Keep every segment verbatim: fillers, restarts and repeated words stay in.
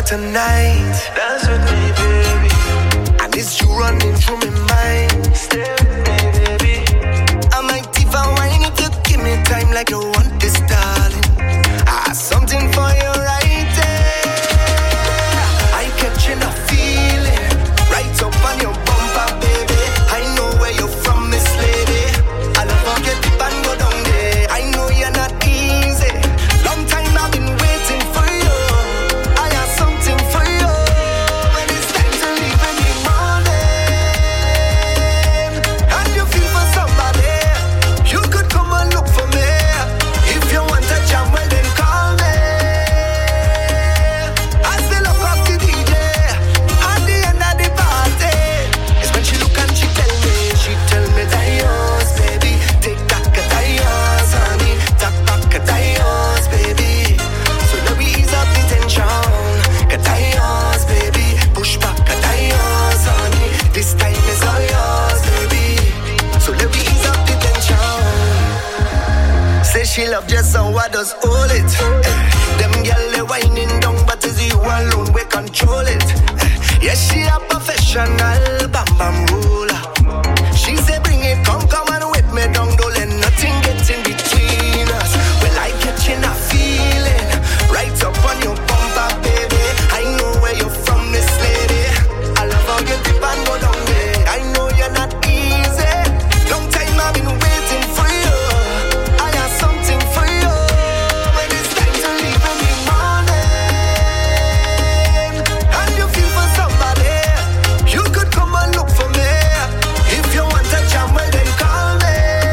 tonight. Dance with me, baby. And it's you running through my mind. Stay with me, baby. I might even whine if you give me time like you want this, darling. I have something for you right there. I catching a feeling right up on your bumper, baby. I know where you're from, Miss Lady. I'll forget it and go down there. I know you're not easy. Long time I've been waiting for you. I have something for you. When it's time to leave in the morning, and you feel for somebody, you could come and look for me. If you want a jam, well then call me. I still look up the D J at the end of the party. It's when she look and she tell me, she tell me that yours, baby. Take that that yours, honey. Tap back that yours, baby. So let me ease up the tension. That yours, baby. Push back that yours, honey. This time is all yours, baby. So let me ease up the tension. Say she love just how I does hold it. Eh, Them gyal they whining down, but it's you alone we control it. Eh, Yes, she a professional bam bam ruler. She say bring it, come come and whip me down, don't let nothing get in between us. Well, I catching a feeling right up on your bumper, baby. I know where you're from, Miss Lady. I'll forget the band go down there. I know you're not easy. Long time I've been waiting for you. I have something for you. When it's time to leave in the morning, and you feel for somebody, you could come and look for me. If you want a jam, well then call me.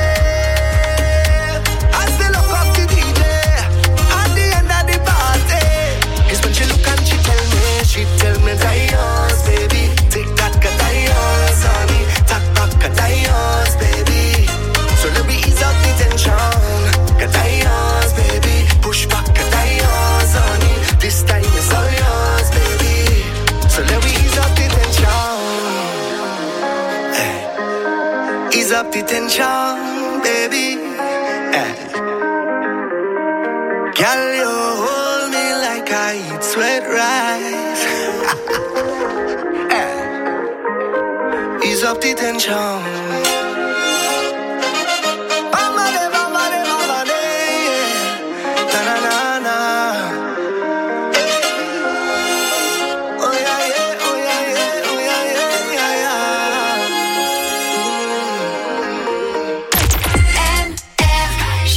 I still look up the D J at the end of the party. It's when she look and she tell me, she tell me that yours, baby. Take that that yours, honey. Tap back that yours, baby. So let me ease up the tension. That yours, baby. Push back that yours, honey. This time is all yours, baby. So let me ease up the tension. Eh. Ease up the tension, baby. Eh. Girl, you hold me like I eat sweat rice. Eh. Ease up the tension. Mama de, mama de, mama de, yeah. Na na na na. Oh yeah yeah, oh yeah yeah, oh yeah yeah, yeah yeah. M F G.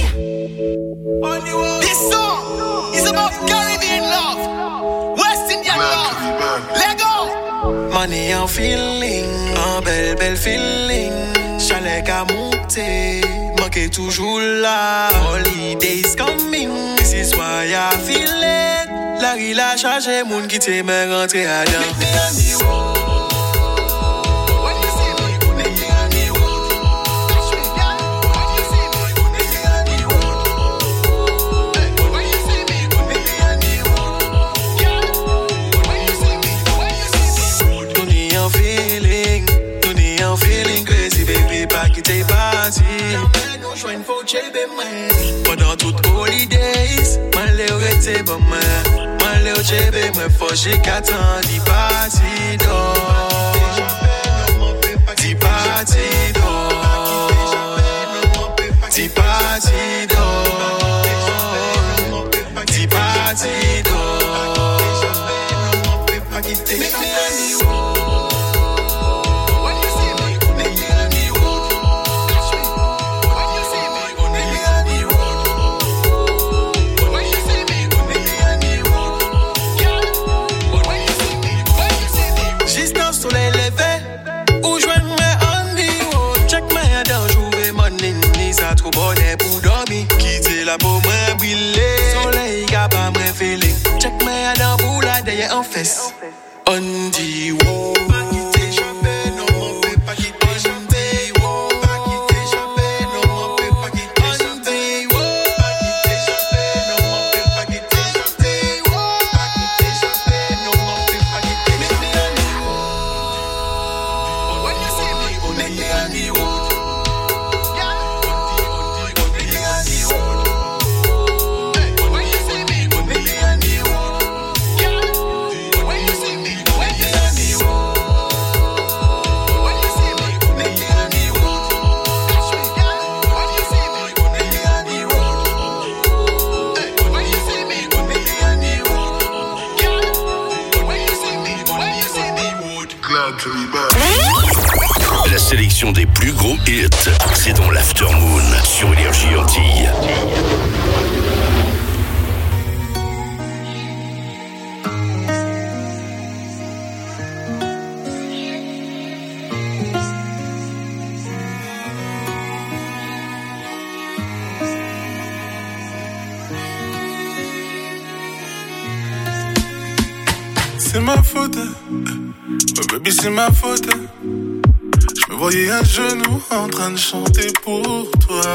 This song is about Caribbean love, West Indian love. Let go. Money and feeling, un bel bel feeling. Chalet qu'à monter, manquer toujours là. Holidays coming, this is why I feel it. La rue la chargé, moun qui t'aime rentrer à dedans. Meet me on the road. When you see me, meet me on the road. Touch me, girl. When you see me, meet me on the road. Hey, when you see me, meet me on the road. Girl, when you see me, when you see me. Money and feeling, money and feeling crazy, baby, pas quitter party. Pendant toutes holidays, man le rete bon man, man le chebe moi fâché qu'attend di party d'or, di party d'or, di party d'or, di party d'or. Meet me on the road. When you see me, meet me on the road. Touch me. When you see me, meet me on the road. When you see me, meet me on the road. Girl, when you see me, when you see me. Juste un soleil levé, ou joindre-moi on the road. Check my down, trouver money, ni ça trop bonnet pour dormir. Quitter la peau, moi brûler. Soleil qui pas moi feeling. Check my down pour la derrière en fesse. On the road. When you see me, when you see me, when you see me, sélection des plus gros hits. C'est dans l'Aftermoon sur Énergie Antilles. C'est ma faute, oh baby c'est ma faute. Je me voyais à genoux en train de chanter pour toi.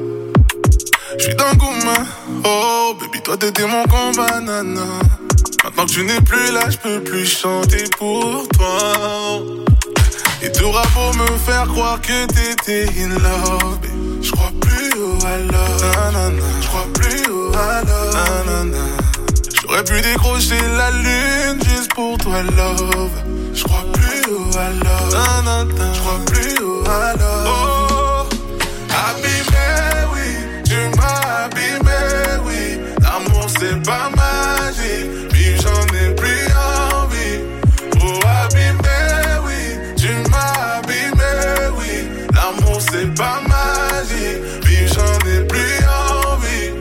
Je suis dans le gourmand, oh baby toi t'étais mon combat nana. Maintenant que tu n'es plus là, je peux plus chanter pour toi. Et t'auras beau me faire croire que t'étais in love, je crois plus au I love, nanana. Je crois plus au I love, nanana. J'aurais pu décrocher la lune juste pour toi, love. J'crois plus au I love, j'crois plus au I love. Oh, abîmé, oui, tu m'as abîmé, oui. L'amour c'est pas magique, puis j'en ai plus envie. Oh, abîmé, oui, tu m'as abîmé, oui. L'amour c'est pas magique, puis j'en ai plus envie.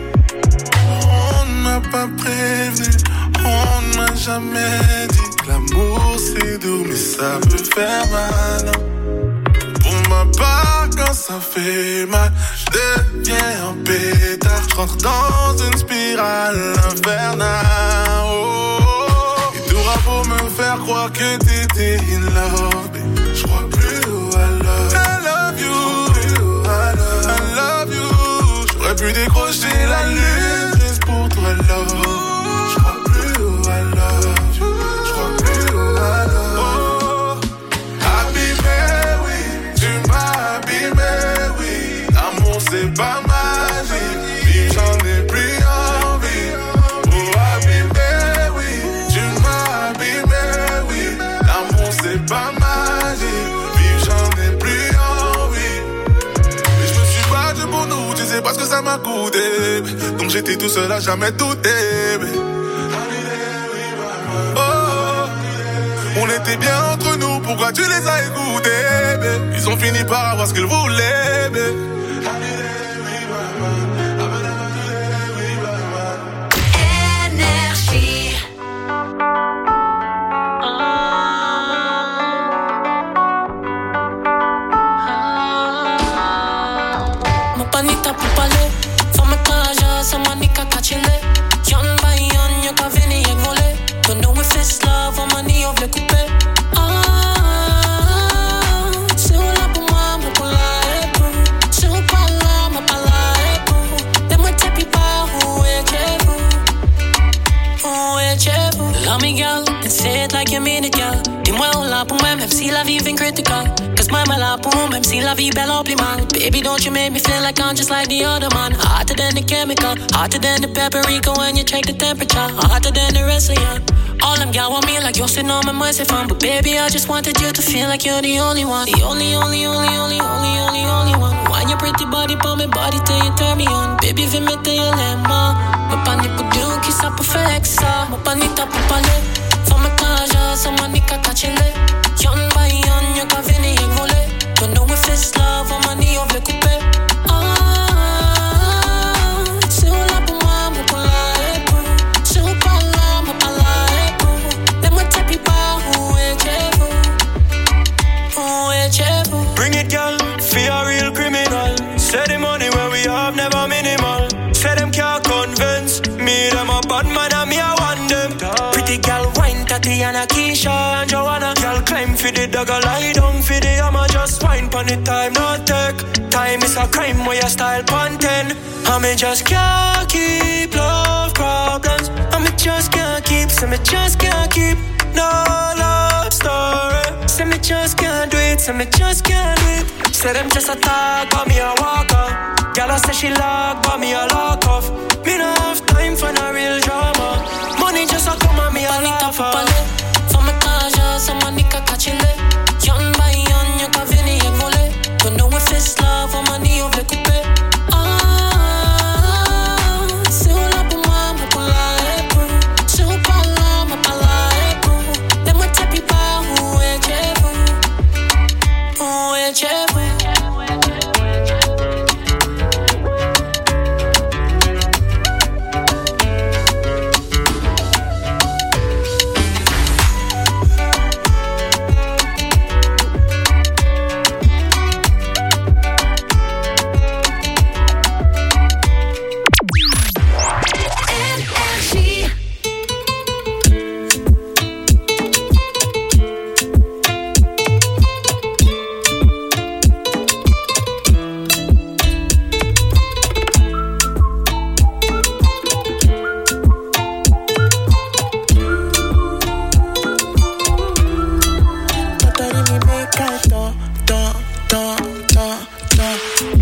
On m'a pas prévenu, on ne m'a jamais dit que l'amour c'est doux, mais ça peut faire mal. Pour ma part, quand ça fait mal, je deviens un pétard. Je rentre dans une spirale infernale. Oh, et t'auras beau me faire croire que t'étais in love, je crois plus au I love. I love you, I love, I love you. J'aurais pu décrocher la lune juste pour toi, love. Je crois plus au I love you, je crois plus au I love. Oh, abîmé, oui, tu m'as abîmé, oui. L'amour c'est pas magique, puis j'en ai plus envie. Oh, abîmé, oui, tu m'as abîmé, oui. L'amour c'est pas magique, puis j'en ai plus envie. Mais je me suis battu pour nous, tu sais pas ce que ça m'a coûté. Donc j'étais tout seul à jamais douter. On était bien entre nous, pourquoi tu les as écoutés, babe? Ils ont fini par avoir ce qu'ils voulaient, babe. Énergie. Mon panita pour parler, faut me cacher, ça m'a nika kachile. Yon by yon, yon ka vini yek volé. Don't know if it's love or money of le coupé. Ah, c'est où là pour moi, mon pour la époux. C'est où pas là, mon pas la époux. Laisse-moi t'épi pas, où est-vous? Où est-vous? Love me girl, and say it like you mean it girl. Dis-moi où là pour moi, même si la vie vient critical. Cause moi, moi là pour moi, même si la vie belle au plus mal. Baby, don't you make me feel like I'm just like the other man. Hotter than the chemical, hotter than the paprika when you check the temperature. Hotter than the rest of you. All them y'all want me like you're sitting on my mind, c'est fun. But baby, I just wanted you to feel like you're the only one. The only, only, only, only, only, only, only one. Why your pretty body, pour my body till you turn me on. Baby, viens mettre your lemon. Me panique au dieu qui ça peut faire ça. Me panique t'as pour parler. Faut me cacher, ça m'a nika kachile. Yon by yon, yon ka vini yek volé. Don't know if it's love or money of le coupé. Ah, c'est où là pour moi, mon pour la époux. C'est où pas là, mon pas la époux. Laisse-moi t'épi pas, où est-vous? Où est-vous? Bring it, girl, feel a real criminal. Say the money where we have never minimal. Say them can't convince me, them a bad man and me I want them. Pretty girl, wine, Tatiana, Keisha and Joanna. Girl, climb for the dog, lie down for the I'ma just wine pon the time, not take. Time is a crime where your style panten. And me just can't keep love problems. And me just can't keep, so me just can't keep no love story. Say me just can't do it, say me just can't do it. Say them just a talk, but me a walk out. Girl, I say she lock, but me a lock off. Me no have time for no real drama. Money just a come and me a laugh off. Faut me cacher, ça m'a nika kachile. Yon by yon, yon ka vini yek volé. Don't know if it's love or money of le coupé. Ah, c'est où là pour moi, mon pour la époux. C'est où pas là, mon pas la époux. Laisse-moi t'épi pas, où est-vous? Où est-vous?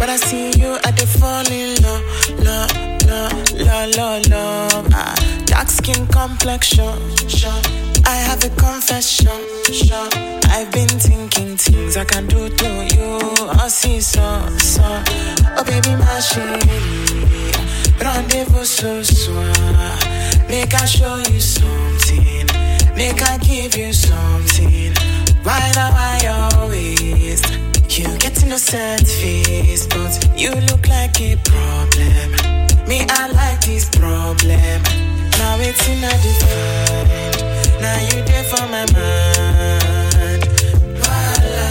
When I see you, I dey fall in love, love, love, love, love, love. Ah, dark skin complexion, sure. I have a confession, sure. I've been thinking things I can do to you. I see so, so. Oh baby, my chérie, rendezvous ce soir. Make I show you something, make I give you something. Why now I always you get innocent face, but you look like a problem. Me, I like this problem. Now it's in a different. Now you there for my mind. Voila,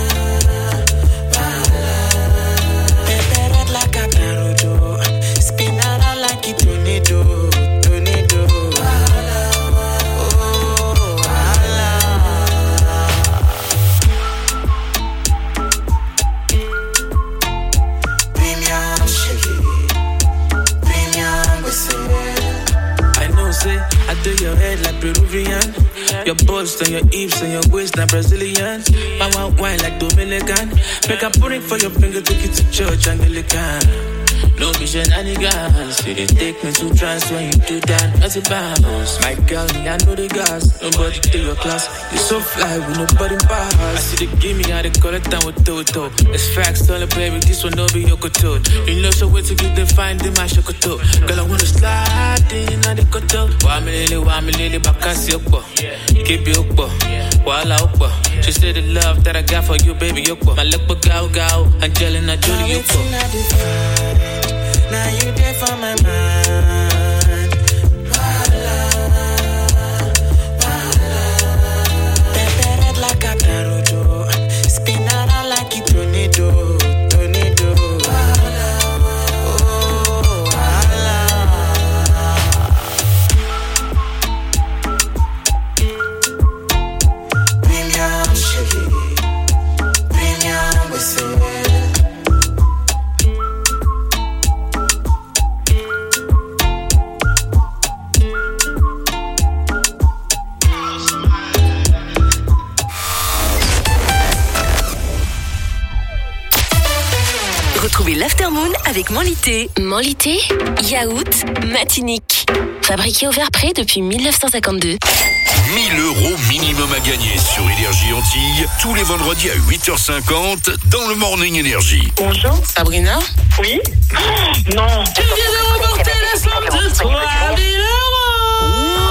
voila. Pepe red like a tarodo, spin around like a tornado, tornado. Voila, oh, voila. Premium sugar, premium whistle. I know, say, I do your head like Peruvian. Your bust and your hips and your waist like Brazilian. My wild wine like Dominican. Make a put it for your finger, take it to church, Anglican. No be shenanigans. You didn't take me to trance when you do that. As a bounce. My girl, me, I know the gas. Nobody take your class. You so fly with nobody pass. I see the gimme, how they call it down with Toto. It's facts, tell her, baby, this one no be your couture. You know, so wait till you define the my shokoto. Girl, I wanna slide in on the koto. Why me lily, why me lily, bakasi okbo. Keep you okbo. Wala okbo. She said the love that I got for you, baby, okbo. My look, but go, go. Angelina Jolie, okbo. Now you there for my mind. Voila, voila. Pepe red like a tarodo, spin around like a tornado, tornado. Voila, oh, voila. Premium sugar, premium whistle. Retrouvez l'Aftermoon avec Manlité. Manlité, yaourt, matinique. Fabriqué au verre près depuis dix-neuf cent cinquante-deux. mille euros minimum à gagner sur Énergie Antilles tous les vendredis à huit heures cinquante dans le Morning Énergie. Bonjour. Sabrina? Oui? Oh, non. Tu viens de remporter la somme de trois mille euros.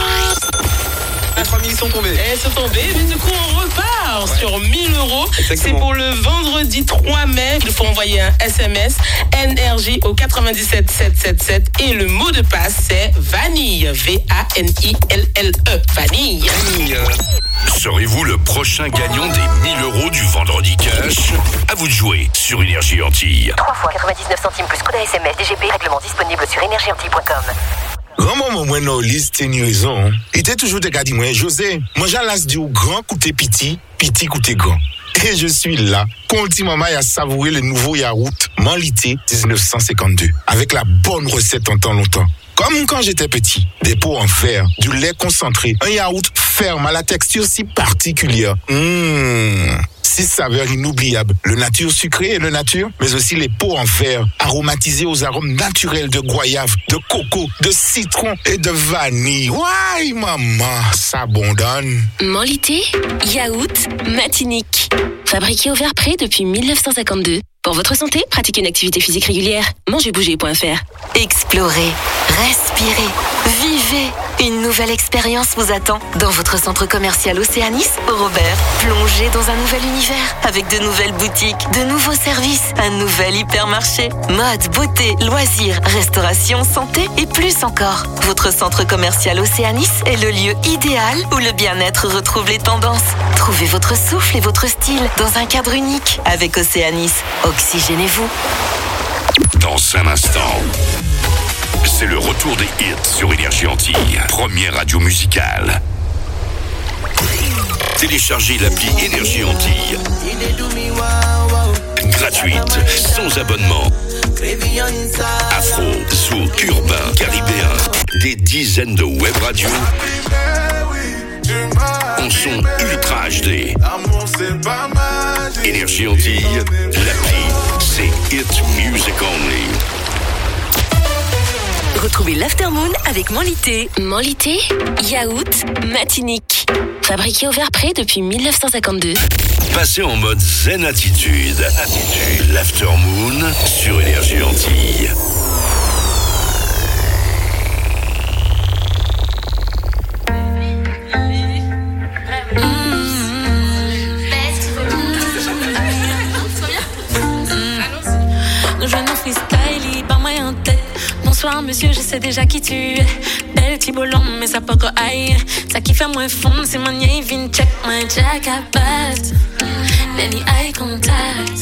Les trois mille sont tombés. Elles sont tombées, mais du coup on repart ouais. sur mille euros. C'est pour le vendredi trois mai. Il faut envoyer un S M S Énergie au quatre-vingt-dix-sept sept cent soixante-dix-sept et le mot de passe c'est vanille. V A N I L L E. Vanille. Vanille. Serez-vous le prochain gagnant des mille euros du vendredi cash? À vous de jouer sur Énergie Antilles. trois fois quatre-vingt-dix-neuf centimes plus code S M S D G P. Règlement disponible sur énergie antilles point com. Grand moment, moi, non, liste, c'est une raison. Il était toujours de dit moi, José, moi, j'ai l'as dit au grand coûter petit, petit coûter grand. Et je suis là, continuellement à savourer le nouveau yaourt Manlité dix-neuf cent cinquante-deux. Avec la bonne recette en temps longtemps. Comme quand j'étais petit, des pots en fer, du lait concentré, un yaourt ferme à la texture si particulière. Mmh. Six saveurs inoubliables, le nature sucré et le nature, mais aussi les pots en fer aromatisés aux arômes naturels de goyave, de coco, de citron et de vanille. Ouais, maman, ça bonne. Manlité, yaourt, matinique. Fabriqué au verre près depuis dix-neuf cent cinquante-deux. Pour votre santé, pratiquez une activité physique régulière. mangez bouger point f r. Explorez, respirez, vivez. Une nouvelle expérience vous attend dans votre centre commercial Océanis, Robert. Plongez dans un nouvel univers avec de nouvelles boutiques, de nouveaux services, un nouvel hypermarché, mode, beauté, loisirs, restauration, santé et plus encore. Votre centre commercial Océanis est le lieu idéal où le bien-être retrouve les tendances. Trouvez votre souffle et votre style dans un cadre unique avec Océanis. Oxygénez-vous. Dans un instant, c'est le retour des hits sur Énergie Antilles, première radio musicale. Téléchargez l'appli Énergie Antilles. Gratuite, sans abonnement. Afro, zouk, urbain, caribéen. Des dizaines de web radios. En son ultra H D. Énergie Antilles, l'appli c'est Hit Music Only. Retrouvez l'Aftermoon avec Manlité. Manlité, yaourt, Matinique. Fabriqué au verre près depuis dix-neuf cent cinquante-deux. Passez en mode zen attitude. Attitude. L'Aftermoon sur Énergie Antilles. Bonsoir monsieur, je sais déjà qui tu es. Belle petit bolon, mais ça poco aïe. Ça qui fait moins fond, c'est mon yé, vin check, moi jack à patte. Lenny eye contact.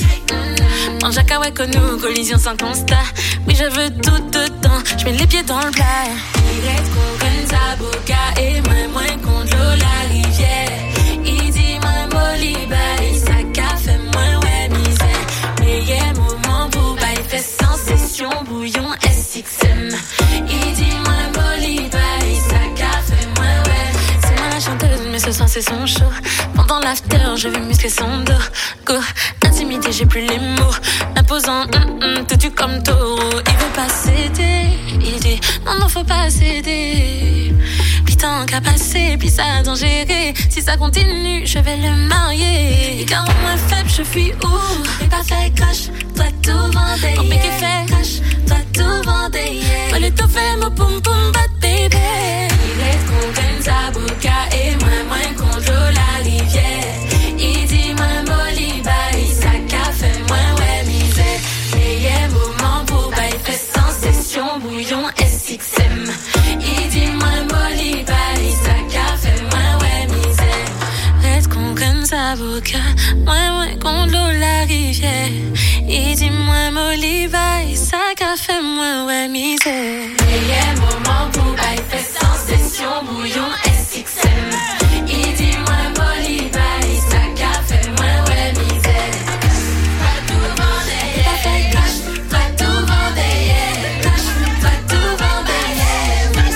Mon jack à nous, collision sans constat. Oui, je veux tout dedans, je mets les pieds dans le plat. Il reste qu'on gagne sa boca et moins moins contre l'eau la rivière. Il dit moins boliba, il sac à fait moins ouais misère. Meilleur moment pour bail, fait sans session, bouillon S X M. Il dit moins boliba, il sac à fait moins ouais. C'est moi la chanteuse, mais ce soir c'est son show. Pendant l'after, je vais muscler son dos. Go, intimidé, j'ai plus les mots. Imposant, hum hum, têtu comme taureau. Il veut pas céder, il dit non, non, faut pas céder. Puis tant qu'à passer, puis ça a gérer. Si ça continue, je vais le marier. Et quand moins faible, je fuis où? Et pas fait crash, toi tout vendé. Quand piqué fait crash, toi tout vendé. Toi le tout fait, mon poum poum bat bébé. Il reste qu'on gagne sa boca et moins moins qu'on joue la rivière. Il dit moins boliba, il sac à fait moins ouais misère. Meilleur moment pour bail fait sans session, bouillon S X M. Il dit moins boliba, il sac à fait moins ouais misère. Reste qu'on gagne sa boca, moins moins qu'on l'eau la rivière. Il dit moins boliba, il sac à fait moins ouais misère. Meilleur moment pour bail fait sans session, bouillon S X M. Il dit moins boliba, il sac à fait moins ouais misère. Toi tout vendé, pas fait cash, toi tout vendé, yeah. Cash, toi tout vendé, yeah. Toi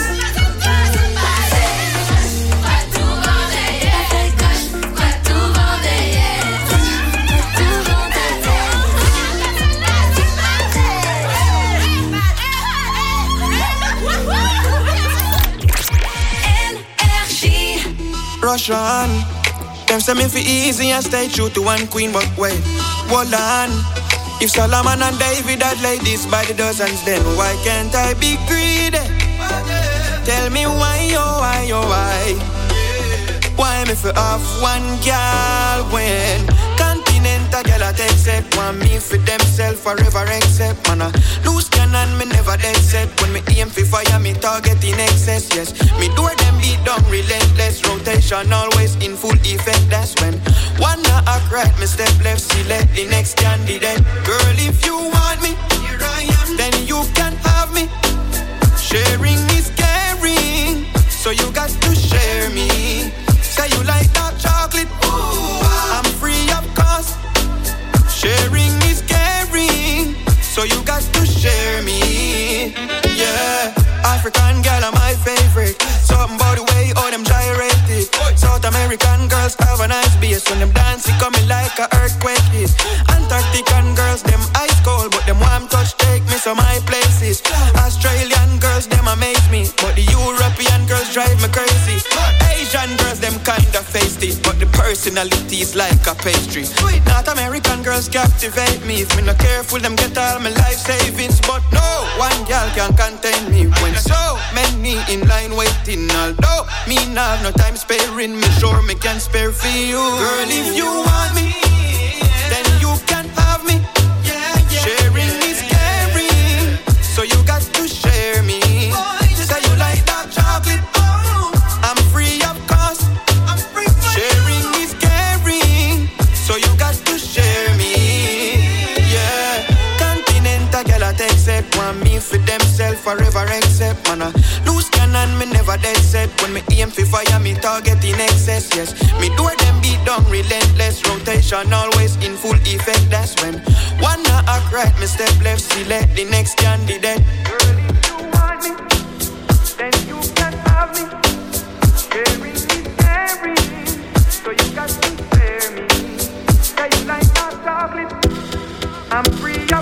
tout vendé, pas fait cash, toi tout vendé, yeah. Toi tout vendé, Rush on. Them say me fi easy and stay true to one queen, but wait, hold on. If Solomon and David had ladies by the dozens, then why can't I be greedy? Tell me why, oh why, oh why? Why me fi off one girl when Continental girl I take set one me for themself forever except man a loose cannon me never dead set. When me aim fi fire me target in excess. Yes, me door them beat down relentless. Rotation always in full effect. That's when one not act right, me step left, select the next candidate. Girl, if you want me, here I am, then you can have me. Sharing is caring, so you got to share me. Say you like dark chocolate, ooh, I'm free of cost. Sharing is caring, so you got to share me. Yeah, African girl are my favorite. Something about the way all them gyrated. South American girls have a nice bass. When them dancing coming like a earthquake hit. Antarctican girls, them ice cold, but them warm touch take me to my places. Australian girls, them amaze me, but the European girls drive me crazy. Asian girls, them kinda feisty, but the personality is like a pastry. North American girls captivate me. If me not careful, them get all my life savings. But no, one girl can contain me. When so many in line waiting, although me not have no time sparing, me sure me can spare for you. Girl, if you want me, then you can have me. Sharing is caring, so you got to share me. Say you like dark chocolate, I'm free of cost. Sharing is caring, so you got to share me. Yeah, Continental girl I take set one me for themself forever except man a loose cannon me never dead set. When me aim fi fire me target in excess. Yes, me door them beat down relentless. Rotation always in full effect. That's when one not act right, me step left, select the next candidate. Girl, if you want me, then you can have me. Sharing is caring, so you got to spare me. Say you like dark chocolate, I'm free.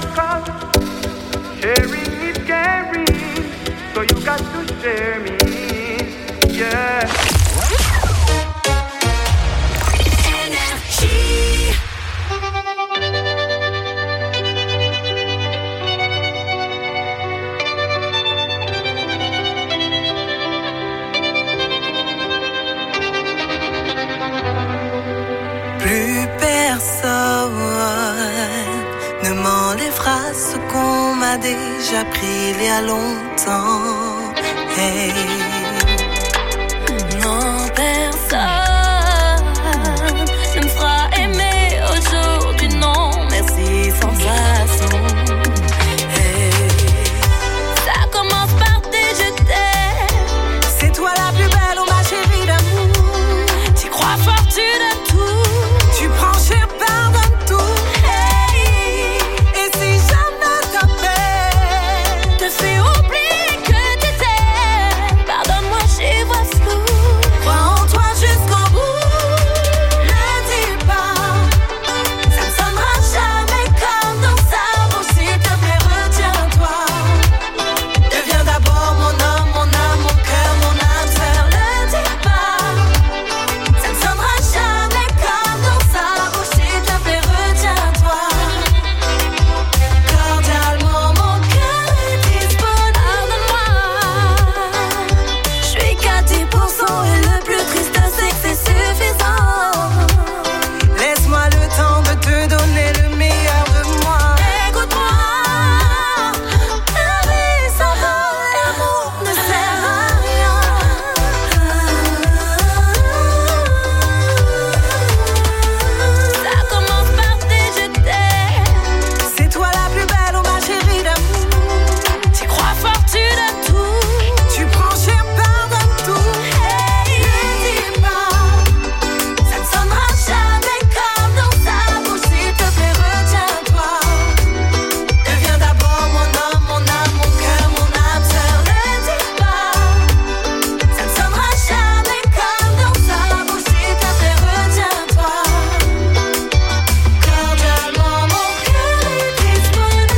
Yeah. Plus personne ne m'enlèvera ce qu'on m'a déjà pris il y a longtemps. Hey. Non, personne ne me fera aimer aujourd'hui, non, merci, sans façon. Hey. Ça commence par des je t'aime. C'est toi la plus belle, oh ma chérie d'amour. Tu crois fort, tu donnes tout. Tu prends cher, pardonne tout. Hey. Et si jamais ta paix te fait oublier que t'étais, pardonne-moi, j'y vois flou. Crois en toi jusqu'au bout. Ne dis pas, ça ne sonnera jamais comme dans sa bouche. S'il te plaît, retiens-toi. Deviens d'abord mon homme, mon âme, mon cœur, mon âme sœur. Ne dis pas, ça ne sonnera jamais comme dans sa bouche. S'il te plaît, retiens-toi. Cordialement, mon cœur est disponible. Pardonne-moi, je suis qu'à dix pour cent et le plus triste c'est que c'est suffisant. Laisse-moi le temps de te donner le meilleur de moi. Écoute-moi, la vie sans toi, l'amour ne sert à rien. Ça commence par des je t'aime. C'est toi la plus belle, oh ma chérie d'amour. Tu crois fort, tu donnes tout. Tu prends cher, pardonne tout. Hey. Ne dis pas, ça ne sonnera jamais comme dans sa bouche. S'il te plaît, retiens-toi. Deviens d'abord mon homme, mon âme, mon cœur, mon âme sœur. Ne dis pas, ça ne sonnera jamais comme dans sa bouche. S'il te plaît, retiens-toi. Cordialement, mon cœur est disponible.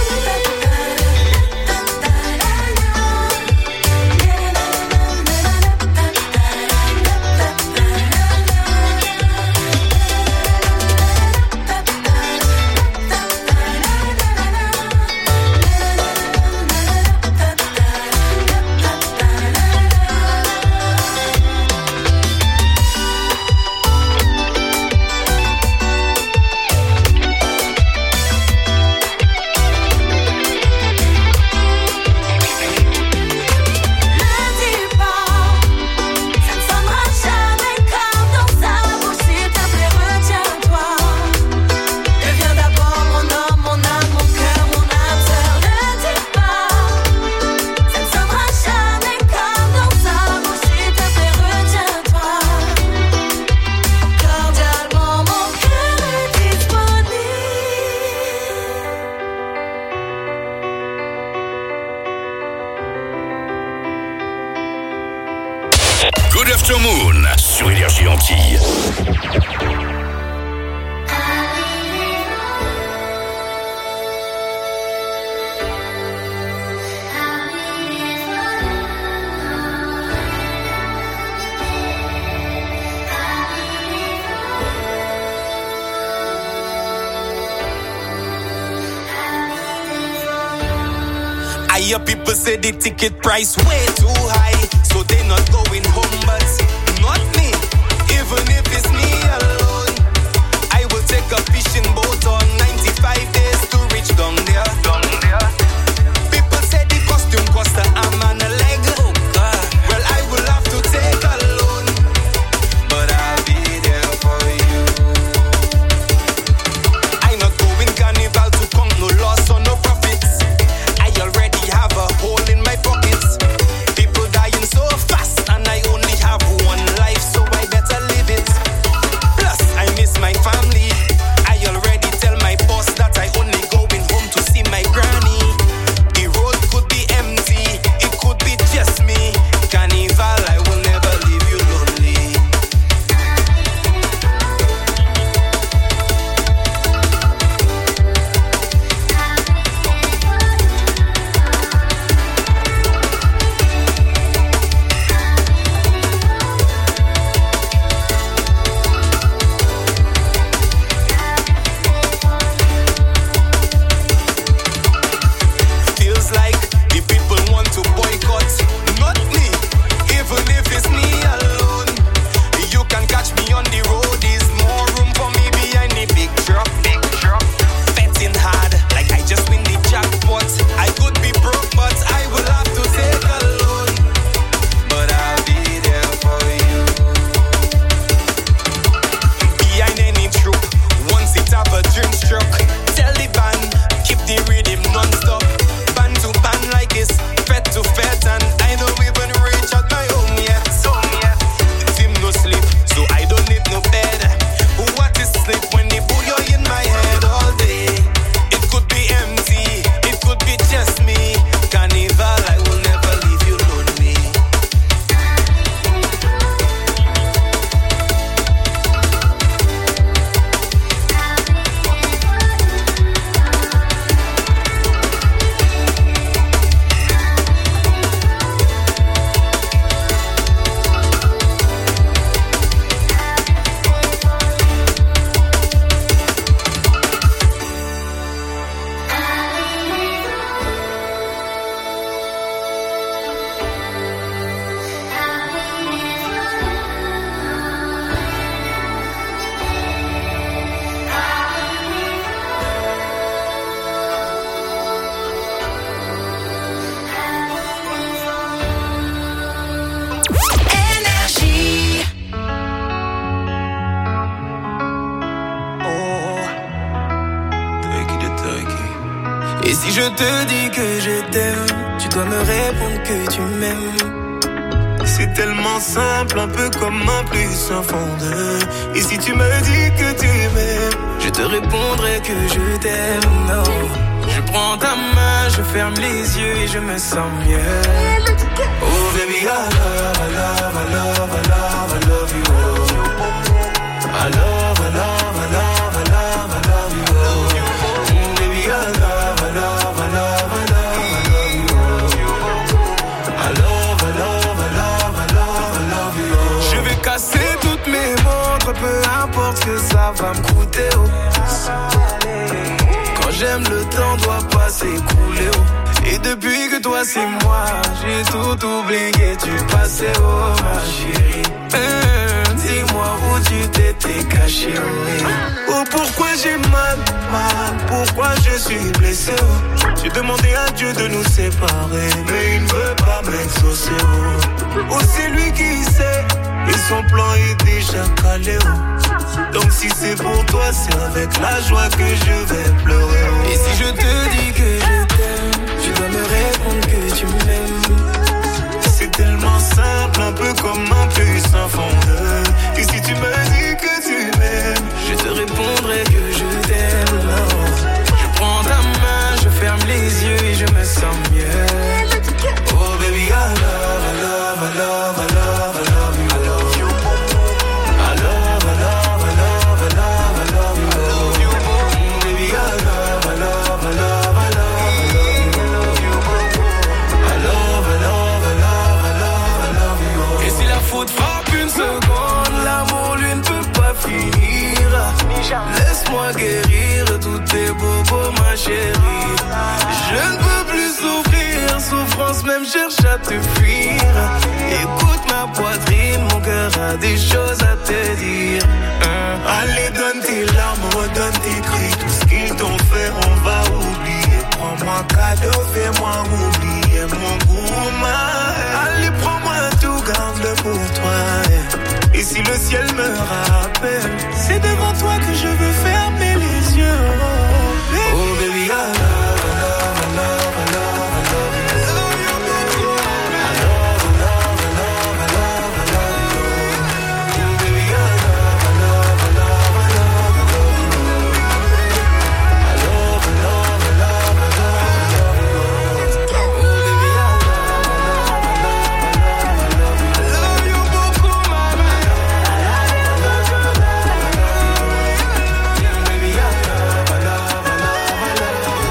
Ne dis pas, ça ne sonnera jamais comme dans sa bouche. S'il te plaît, retiens-toi. Deviens d'abord mon homme, mon âme, mon cœur, mon âme sœur. Ne dis pas, ça ne sonnera jamais comme dans sa bouche. S'il te plaît, retiens-toi. Cordialement, mon cœur est disponible. Good Afternoon sur Énergie Antilles. I hear people say the ticket price way too high, so they not going home, but not me. Even if it's me alone, I will take a fishing boat on ninety-five days to reach down there. Down there. People say the costume cost a arm and a leg. Oh God. Well, I will have to take a loan, but I'll be there for you. I not going carnival to come no loss or no profits. I already have a hole in my pockets. People dying so fast, and I only have one Et si je te dis que je t'aime, tu dois me répondre que tu m'aimes. C'est tellement simple, un peu comme un plus un fond de. Et si tu me dis que tu m'aimes, je te répondrai que je t'aime. Non. Je prends ta main, je ferme les yeux et je me sens mieux. Oh baby, I love, I love, I love, I love, I love you. I love, I love, I love, I love, I love you. Oh baby, I love, I love, I love, I love, I love you. I love, I love, I love, I love, I love you. Je vais casser toutes mes montres, peu importe ce que ça va me coûter. Oh. Quand j'aime, le temps doit pas s'écouler. Oh. Et depuis que toi c'est moi, j'ai tout oublié, tu passais, oh ma chérie. Hum, dis-moi où tu t'étais caché, oh, oh pourquoi j'ai mal, mal, pourquoi je suis blessé, oh. J'ai demandé à Dieu de nous séparer, mais il ne veut pas m'exaucer, oh. Oh c'est lui qui sait, et son plan est déjà calé, oh. Donc si c'est pour toi, c'est avec la joie que je vais pleurer, oh. Et si je te dis que je t'aime, tu dois me répondre que tu m'aimes. C'est tellement simple, un peu comme un plus un fond de. Et si tu me dis que tu m'aimes, je te répondrai que je t'aime. Non. Je prends ta main, je ferme les yeux et je me sens mieux. Oh baby, I love, I love, I love, I love, I love you. I love you. I love, I love, I love, I love, I love you. Oh baby, I love, I love, I love, I love. Faute frappe une seconde, l'amour lui ne peut pas finir. Laisse-moi guérir tous tes bobos, ma chérie. Je ne peux plus souffrir, souffrance même cherche à te fuir. Écoute ma poitrine, mon cœur a des choses à te dire. Hein? Allez, donne tes larmes, donne tes cris, tout ce qu'ils t'ont fait, on va oublier. Prends-moi cadeau, fais-moi oublier mon gourmand. Allez, prends-moi tout, garde-le pour toi. Et si le ciel me rappelle, c'est devant toi que je veux fermer les yeux. Oh baby, oh, baby I love, I love, I love, I love, I love you. I love, I love, I love, I love, I love you. Oh baby I love, I love, I love, I love, I love you. I love, I love, I love, I love, I love you. Oh baby I love, I love, I love, I love, I love you. I love you beaucoup, mama. I love, I love, I love, I love you. Baby I love, I love, I love, I love you.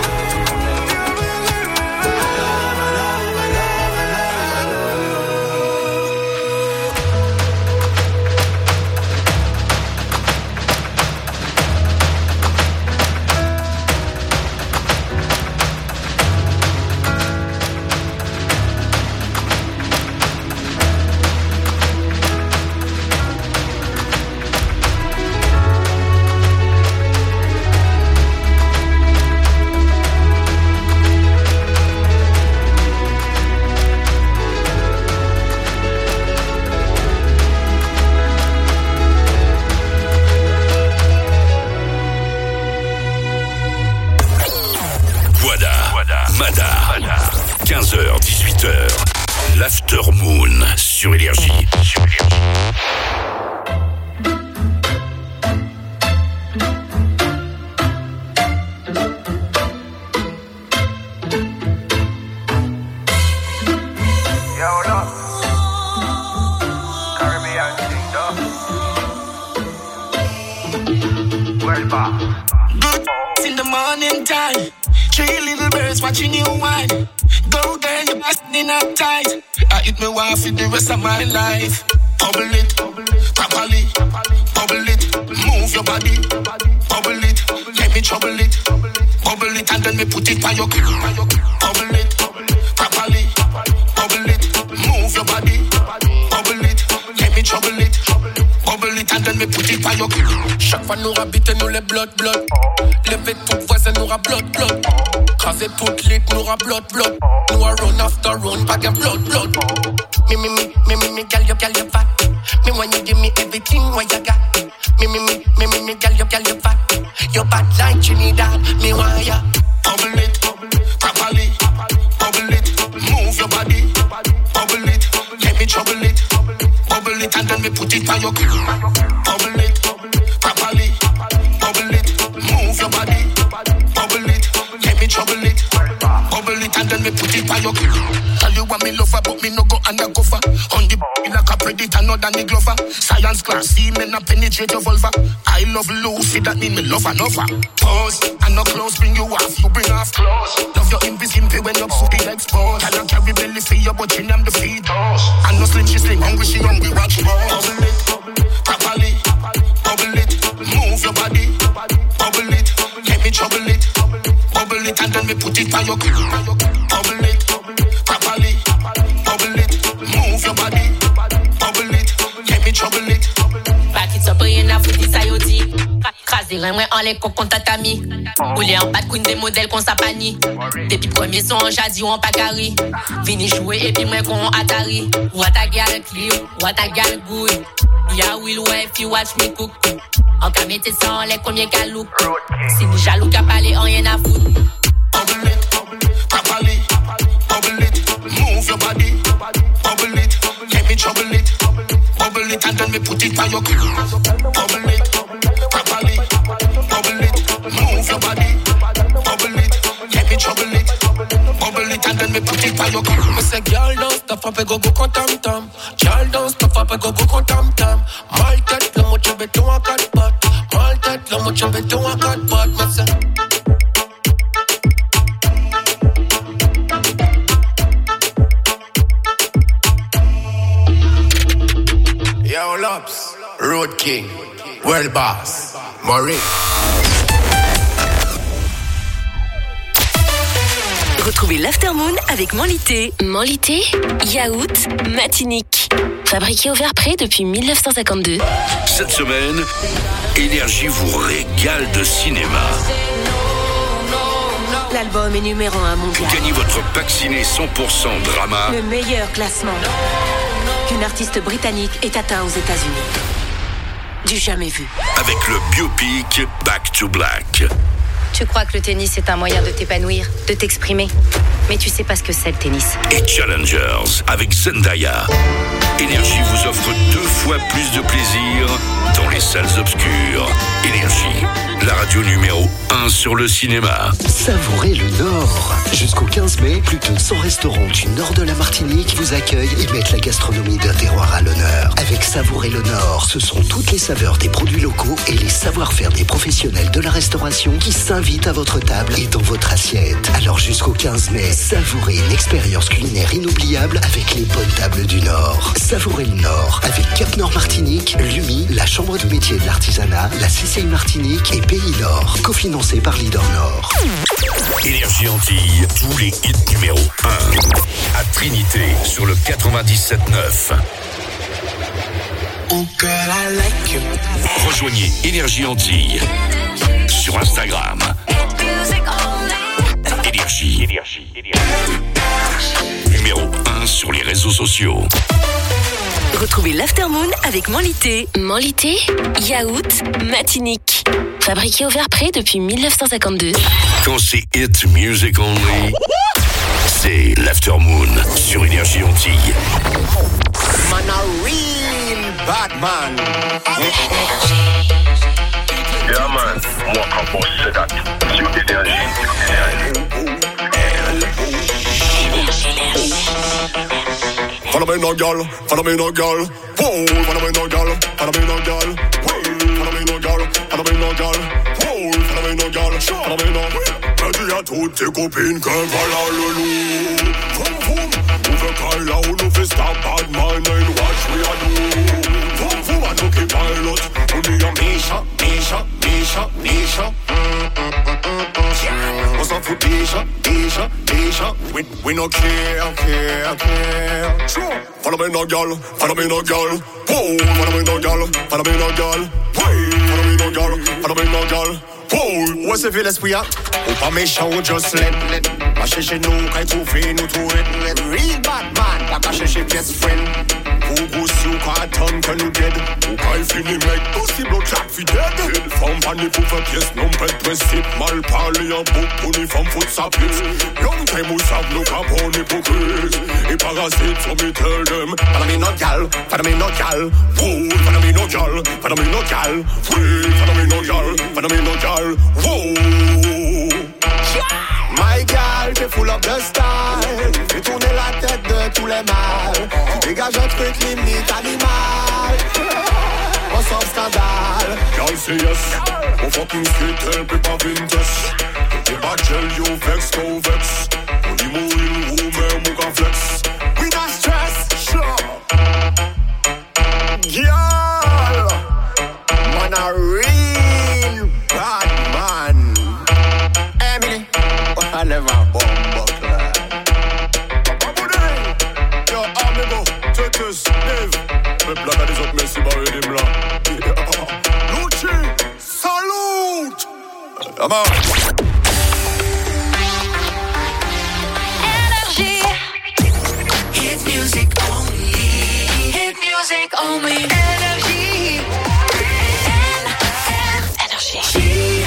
quinze heures dix-huit heures, l'Aftermoon sur Énergie. Sur Énergie. In the morning time, three little birds watching you whine. Go girl, you bustin' up tight. I hit me wife for the rest of my life. Bubble it, properly, bubble it, move your body, bubble it, let me trouble it, bubble it and then me put it by your girl. Bubble it, properly, bubble it, move your body, bubble it, let me trouble it, bubble it and then me put it by your girl. Chaque fois nous rabite nous les blood blood. Lever tout voisin nous ra blood blood. Craser toute lit nous ra blood blood. Nous a run after run back and blood blood. Me me me me me me gal you gal you fat. Me when you give me everything what you got. Me me me me me me gal you gal you fat. You bad like Trinidad. Me want ya bubble it, then me put it on your kill. Tell you what me lover, but me no go undercover. On the b***y like a predator, not than the glover. Science class, see me not penetrate your vulva. I love Lucy, that mean me love another. Pause, and no clothes bring you off, you bring off clothes. Love your impi simpy when you're super exposed. Can I carry belly for you, but you name the feet. And no slim, she slim, hungry, she hungry, watch more. Bubble it, properly, bubble it, move your body, bubble it, let me trouble it, bubble it, and then me put it on your kill. Bubble it, properly, bubble it, move your body, bubble it, let me trouble it. Back it up, rien à foutre, ça y dit. Craser rien, en les cocons tatami. Rouler en pas de queen des modèles qu'on s'apanie. Depuis premier son, j'ai dit on pas carré. Vini jouer et puis moi qu'on Atari. What a gal clear, what a gal good. Yeah, will wife, you watch me cook. En cas mettez ça en les combien qu'à look. Si ni jaloux qu'à parler, en rien à foutre. Bubble it, properly, bubble it, move your body, bubble it, let me trouble it, bubble it, and then me put it on your kill. Bubble it, properly, bubble it, move your body, bubble it, let me trouble it, bubble it, and then me put it on your kill. Me say, girl, don't stop up, go go con tam tam. Girl, don't stop up, go go con tam tam. Mal tête, le mot, tu béton à quatre pattes. Mal tête, le mot, tu béton à quatre pattes. Me say. Yo, Lops, Road King, World Boss, Maurice. Retrouvez l'Aftermoon avec Manlité. Manlité, yaourt, Matinique. Fabriqué au verre près depuis mille neuf cent cinquante-deux. Cette semaine, Énergie vous régale de cinéma. L'album est numéro un mondial. Gagnez votre pack ciné cent pour cent drama. Le meilleur classement qu'une artiste britannique est atteint aux États-Unis. Du jamais vu. Avec le biopic Back to Black. Tu crois que le tennis est un moyen de t'épanouir, de t'exprimer, mais tu sais pas ce que c'est le tennis. Et Challengers avec Zendaya. Énergie vous offre deux fois plus de plaisir dans les salles obscures. Énergie, la radio numéro un sur le cinéma. Savourez le Nord. Jusqu'au quinze mai, plus de cent restaurants du nord de la Martinique vous accueillent et mettent la gastronomie d'un terroir à l'honneur. Avec Savourez le Nord, ce sont toutes les saveurs des produits locaux et les savoir-faire des professionnels de la restauration qui s'invitent à votre table et dans votre assiette. Alors jusqu'au quinze mai, savourez une expérience culinaire inoubliable avec les bonnes tables du Nord. Savourez le Nord avec Cap Nord Martinique, Lumi, la Chambre de métier de l'artisanat, la C C I Martinique et Pays Nord, cofinancé par Leader Nord. Énergie Antilles, tous les hits numéro un. À Trinité, sur le quatre-vingt-dix-sept neuf. Oh girl, I like you. Rejoignez Énergie Antilles sur Instagram. Énergie. Énergie. Numéro un sur les réseaux sociaux. Retrouvez l'Aftermoon avec Manlité. Manlité, yaourt, Matinique. Fabriqué au verre près depuis mille neuf cent cinquante-deux. Quand c'est hit music only, c'est l'Aftermoon sur Énergie Antilles. Man a real bad man. Yeah man, moi quand boss c'est that. Sur Énergie. Follow me no girl, follow me no girl. Whoa, follow me no girl, follow me no girl. Whoa, follow me no girl, follow me no girl. Whoa, follow me no girl, follow me no. Je dis à toutes tes copines que voilà le loup. Vroom vroom, on veut qu'à là où nous fait star bad man and watch we a do. Vroom vroom, I know keep pilot. On dit à Misha, Misha, Misha, Misha. On s'en fout déjà, déjà, déjà. We, we no care, care, care. Sure. Follow me no girl, follow me no girl. Whoa, follow me no girl, follow me no girl. Hey, follow me no girl, follow me no girl. Whoa, Où se fait l'esprit à? Ou pas méchant ou just let, let. Pas chercher nous, quand trouver nous tout red. Real bad man, pas qu'à chercher best friend. Ou goussi ou qu'à attendre que nous dead. Ou quand il finit mec, possible au clap fi dead. Femme vanille pour faire pièce, non pète principe. Mal parler en bouc, pour ni femme fout sa pisse. Long time ou savent nous qu'à bon hypocrite. Et parasite, so me tell them. Follow me no gal, follow me no gal. Whoa, follow me no gal, follow me no gal. Free, follow me no gal, follow me no gal. Whoa. My gal, folle, t'es full of the style. Tu fais tourner la tête de tous les mâles. Tu dégages un truc limite animal. On sort scandale. Y'all say yes. On fucking street, elle peut pas vintage. T'es pas gel, you vex, go vex. On dit mou il ou même mou can flex. We not stress, sure. Girl, man a real bad man. Emily, I never bomb buckler. Yo, amigo, Titus, Dave. Me blague à des autres, merci, bah, redim là. Lucci, salute! Come on. Energy. Hit music only. Hit music only. Energy. Energy.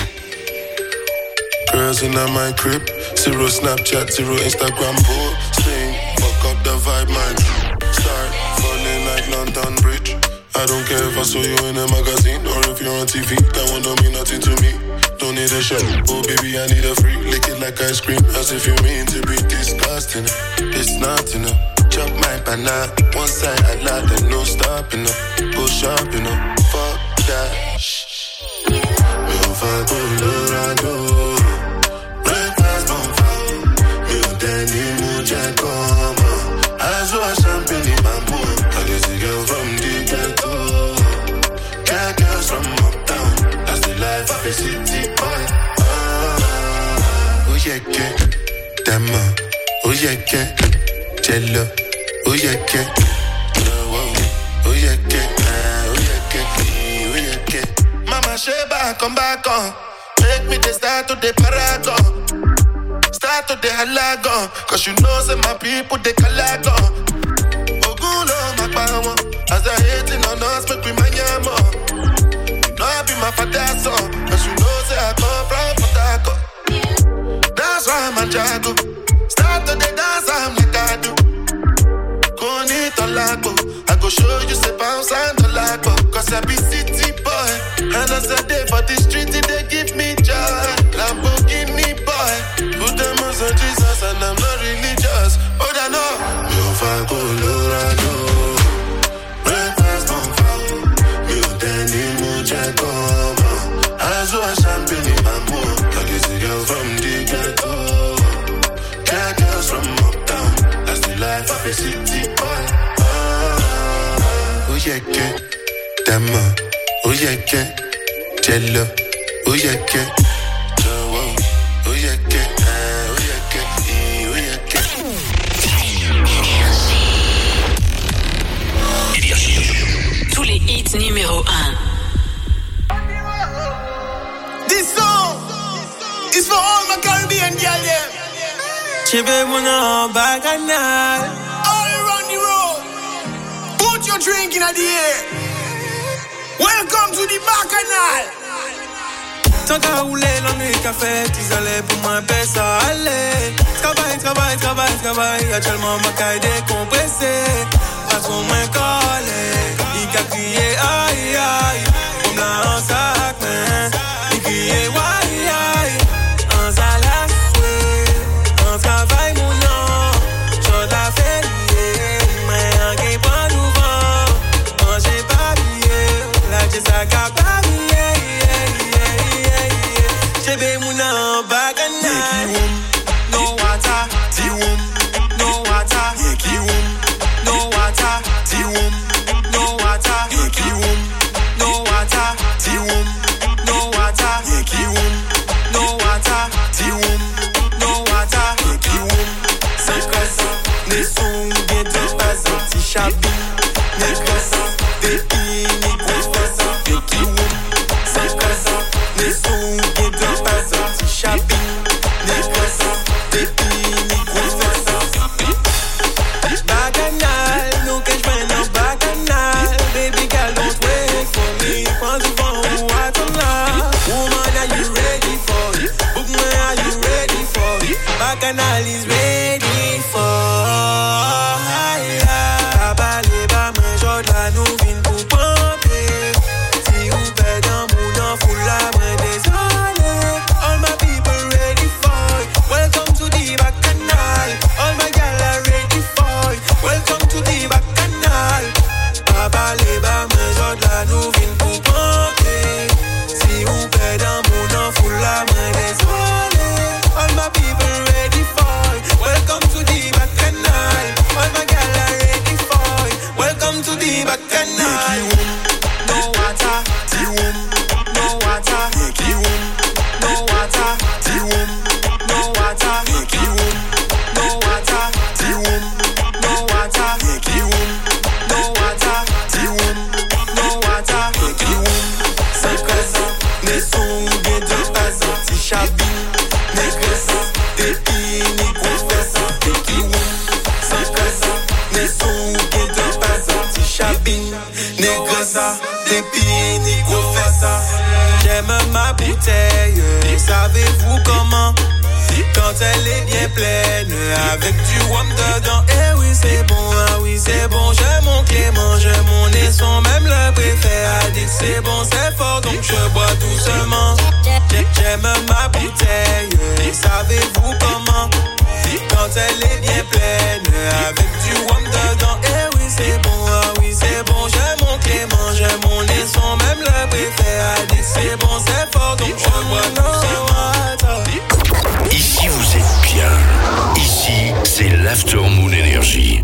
Girls in my crib, zero Snapchat, zero Instagram posting. Fuck up the vibe, man. Start falling like London Bridge. I don't care if I saw you in a magazine or if you're on T V. That one don't mean nothing to me. Don't need a shot, oh baby, I need a free. Lick it like ice cream, as if you mean to be disgusting. It's not enough. Chop my banana, one side I lie, then no stopping up. Push up, you know, fuck that. Me off a Colorado. Breakfast bonfire. Me o Danny Muja come. As well as champagne in my pool. I guess a girl from the ghetto. Cat girls from uptown. That's the life of a city boy. Oh, oh yeah, yeah. Damn, oh yeah, yeah. Jello, oh yeah, yeah. Oh yeah, yeah. Oh yeah, yeah. Oh yeah, yeah. Mama Sheba, come back on. Make me the start to the paragon. Start to the halagon. Cause you know, say my people, they calagon. Ogulo, my power. As they hating on us, make we manyamo. You know I be my father's son. Cause you know, say I come from Potako. That's why I'm a jago. Start to the dance, I'm like I do. Konito lago. I go show you, say bounce and the lago. Cause I be city boy. And as I day for the street, they give me joy. Lamborghini boy. Put them on Jesus and I'm not religious. Oh, I know. Me off a Colorado. Breakfast on fire. Me o Danny Muja come. As well as champagne in my pool. I guess a girl from the ghetto. Cat girls from uptown. That's the life of a city boy. Oh, oh yeah, yeah. Damn, oh yeah, yeah. Jello, oh yeah, yeah. Oh yeah, yeah. Tous les hits numéro un. This song is for all my Caribbean girls, yeah. Chibe muna bacchanal. All around the road. Put your drink in the air. Welcome to the bacchanal. T'as roulé dans les cafés, tu allais pour moi, ça allait. Travail, travail, travail, travail. Y'a tellement ma caille décompressée. Pas trop moins collé. Il a crié aïe aïe. On l'a en sac, mais il crié aïe aïe. En salas, ouais. En travail, mon nom. J'en la fait lier. Mais en qui prend nous vend. Manger pas billet. La j'ai sa carte pas billet. Chebe muna bacchanal. No water, tea room. No water, yeki room. No water, tea room. No water, yeki room. No water, tea room. No water, yeki room. No water, tea room. No water, yeki room. Sans casse, ne sont bien de base, petit chabin. Ne casse, des filles, ni grosse face, yeki room. Sans casse, ne sont bien de base, petit chabin. Ne casse, des filles, ni grosse face. Bacchanal, no cash man, no bacchanal. Baby girl, don't wait for me. Prends du vent ou attends là. Woman, are you ready for it? Book me, are you ready for it? Bacchanal is ready for it. Tabalé, ba, main jaune, la nous vine pour pomper. Si vous perdez un moulin, full la main désolé. All my people ready for it. Welcome to the bacchanal. ça, des pini ça. J'aime ma bouteille, savez-vous comment? Quand elle est bien pleine, avec du rhum dedans. Eh oui c'est bon, ah oui c'est bon. J'aime mon Clément, j'aime mon Esson. Même le préfet a dit que c'est bon, c'est fort, donc je bois doucement. J'aime ma bouteille, savez-vous comment? Quand elle est bien pleine, avec du rhum dedans. Eh oui c'est bon, ah oui c'est bon. J'aime mon Clément, j'aime mon Esson. Même le préfet a dit que c'est bon, c'est fort, donc je bois doucement. Ici vous êtes bien. Ici c'est l'Aftermoon Énergie.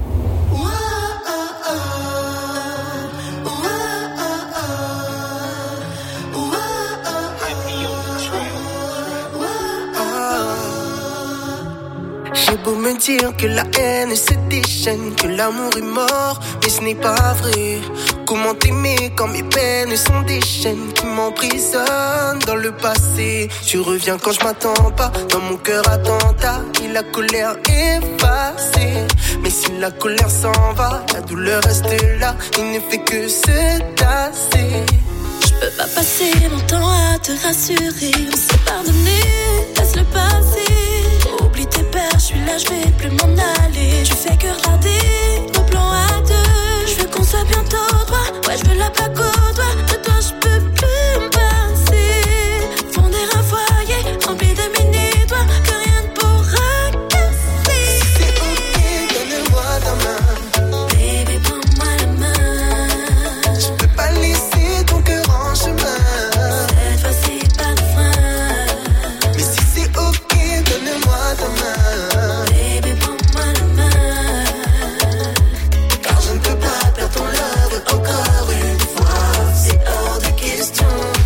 J'ai beau me dire que la haine se déchaîne, que l'amour est mort, mais ce n'est pas vrai. Comment t'aimer quand mes peines sont des chaînes qui m'emprisonnent dans le passé. Tu reviens quand je m'attends pas, dans mon cœur attentat, et la colère effacée. Mais si la colère s'en va, la douleur reste là, il ne fait que se tasser. Je peux pas passer mon temps à te rassurer. On s'est pardonné, laisse le passer. Oublie tes peurs, je suis là, je vais plus m'en aller. Je fais que rater nos plans à deux. Je veux qu'on soit bientôt trois. Ouais, je veux la plaque au doigt. De toi, je peux plus me passer. Fonder un foyer rempli de mini-doigts que rien ne pourra casser. C'est ok, donne-moi ta main. Baby, prends-moi la main. Je peux pas laisser ton cœur en chemin. Cette fois-ci, pas de frein. Mais si c'est ok, donne-moi ta main. Baby, prends-moi la main. Car je ne peux pas perdre ton love encore une fois. C'est hors de question.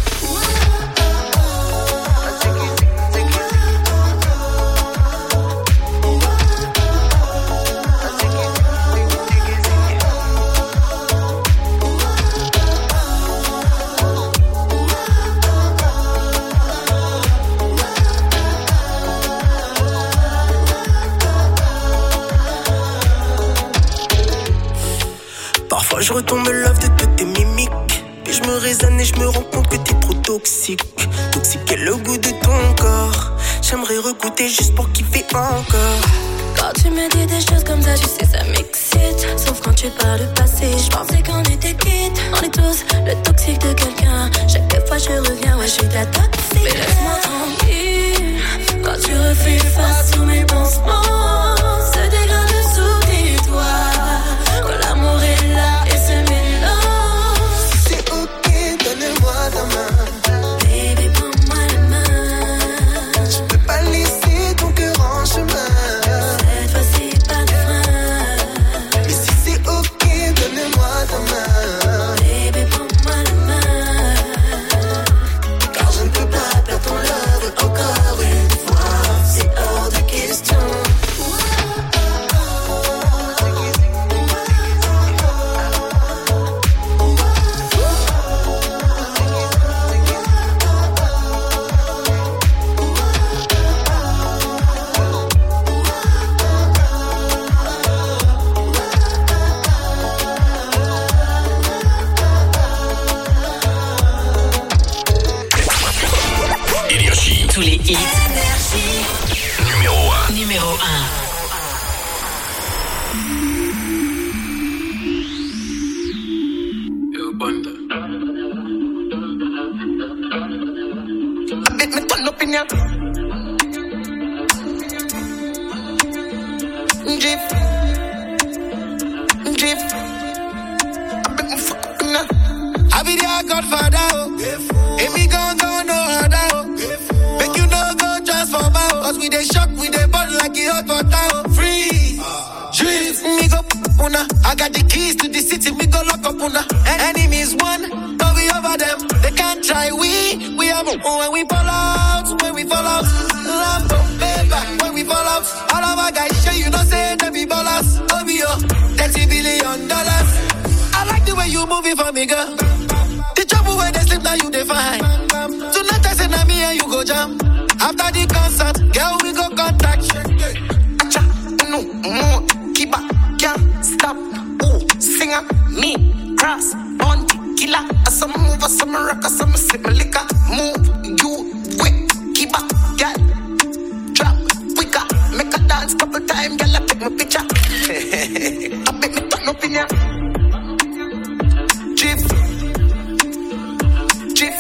Parfois je retombe love de toutes tes mimiques. Puis je me raisonne et je me rends compte que t'es trop toxique. Toxique est le goût de ton corps. J'aimerais recoûter juste pour kiffer encore. Quand tu me dis des choses comme ça, tu sais ça m'excite. Sauf quand tu parles de passé, je pensais qu'on était quittes. On est tous le toxique de quelqu'un. Chaque fois je reviens, ouais je suis de la toxique. Mais laisse-moi tranquille. Quand tu refais face sur mes pansements, se dégrade sous tes doigts. Quand l'amour est là et se mélange. C'est ok, donne-moi ta main. Baby, prends-moi la main. Je peux pas laisser ton cœur en chemin. Cette fois-ci, pas de frein. Mais si c'est ok, donne-moi ta main. Baby, prends-moi la main. Car je ne peux pas perdre ton love encore une fois. C'est hors de question. Énergie. Tous les hits. Numéro un. Numéro un. Bit me turn up in ya. Jeep. Jeep. I bet me fuck up in ya. I be their godfather, oh. If me gon' go no harder, oh. Make you no go transform, oh. Cause we dey shock, we dey burn like it hot water, oh. Freeze. Jeep. Me go una. I got the keys to the city, me go lock up una. Enemies one, but we over them. They can't try, we, we have when we fall out, when we fall out. Lambo, paper, when we fall out. All of our guys show you know say they be ballers. O B O, thirty billion dollars. I like the way you moving for me, girl. The trouble when they sleep now you define. Tonight I say na me and you go jam. After the concert, girl we go contact. Acha, no, more, keep up, can't stop. Ooh, singer, me, cross, on the killer. take my picture. I bet me turn up in ya. Chief. Chief.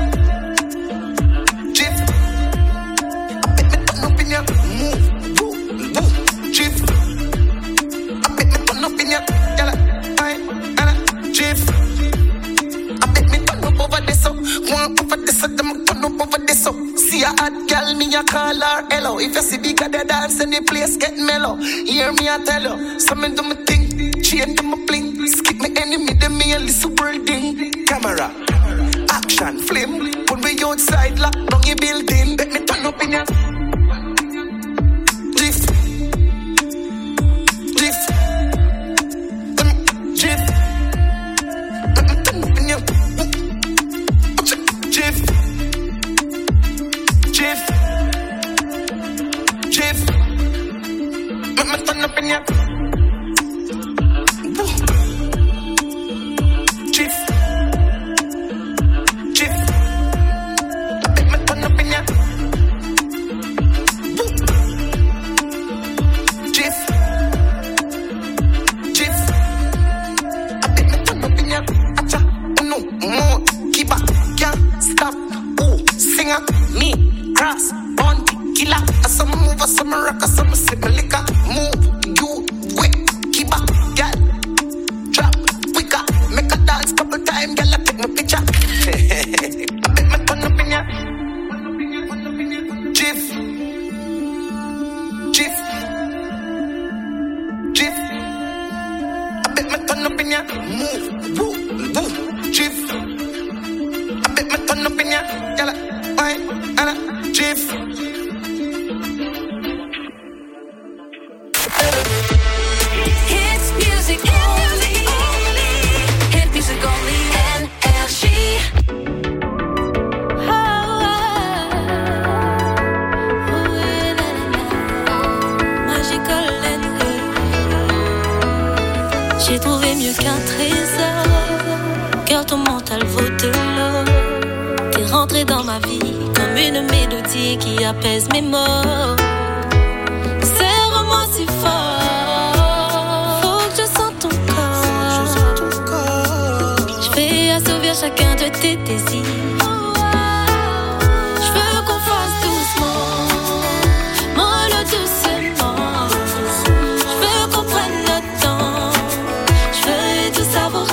Chief. I bet me turn up in ya. Move, move, move. Chief. I bet me turn up in ya. Yalla, aye, aye, chief. I bet me turn up over this up. One over this up, them turn up over this up. See a hot girl, me a call her hello. If you see bigger the dance and the place get mellow. Hear me I tell you, so me do me thing, chain them a bling. Skip me enemy, them me a little birding. Camera, action, flame. When we outside, lock down your building. Bet me turn up in ya. Drift, drift, drift. Bet me turn up in ya. Drift. Chief, Chief, let me turn up in ya. Chief, Chief, let me turn up in ya. Chief, Chief, let me turn up in ya. Acha, no more, keep up, can't stop. Oh, singer, me. Cross, on, killer, some move, some rock, some sip liquor. Move, you, quick, keep up, girl. Drop, quicker, make a dance couple times, girl, I take my picture. I bet me turn up in ya. Chief, Chief, Chief. I bet me turn up in ya. Move, woo, woo, Chief. I bet me turn up in ya, girl. Why, Anna? Chief. Hits music only. Hit music only. N R G. Magical Language. J'ai trouvé mieux qu'un trésor. Cœur, ton mental vaut de l'or. T'es rentré dans ma vie comme une mélodie qui apaise mes maux. Serre-moi si fort, faut que je sente ton corps. Je vais assouvir chacun de tes désirs. Je veux qu'on fasse doucement, mollo doucement. Je veux qu'on prenne notre temps, je veux tout savourer.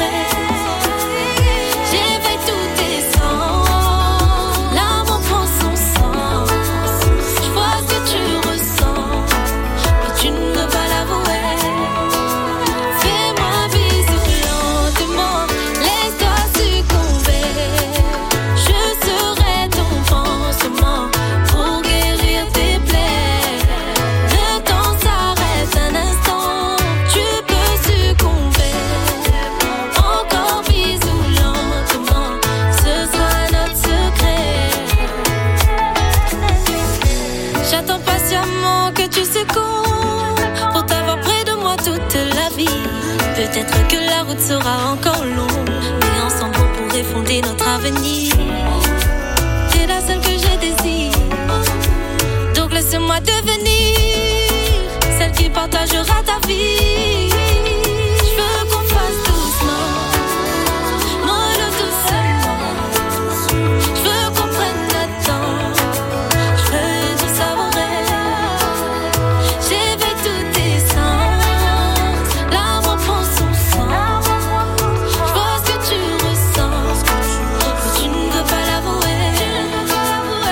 Peut-être que la route sera encore longue, mais ensemble on pourrait fonder notre avenir. T'es la seule que je désire, donc laisse-moi devenir celle qui partagera ta vie. Je veux qu'on fasse doucement, mollo doucement. Je veux qu'on prenne notre temps, je veux tout savourer. J'éveille tous tes sens, l'amour prend son sang. Je vois ce que tu ressens, mais tu ne veux pas l'avouer.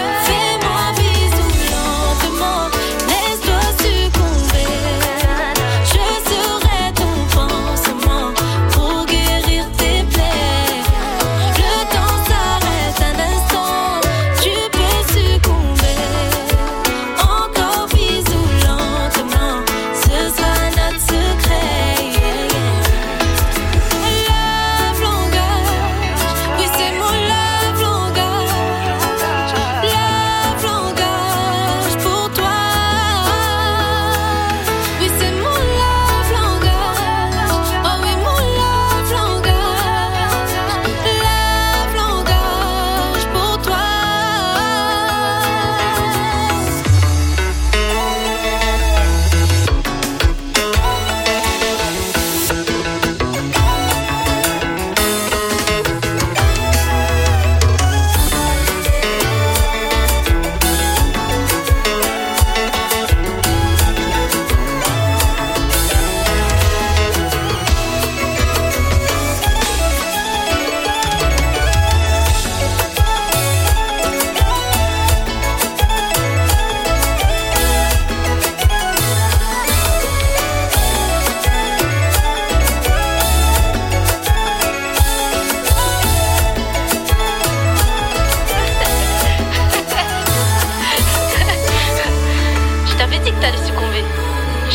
Fais-moi bisou lentement, laisse-toi succomber.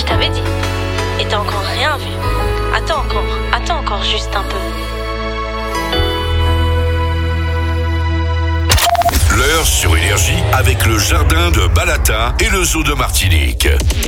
t'avais dit. Et t'as encore rien vu. Attends encore, attends encore juste un peu. L'heure sur Énergie avec le jardin de Balata et le zoo de Martinique.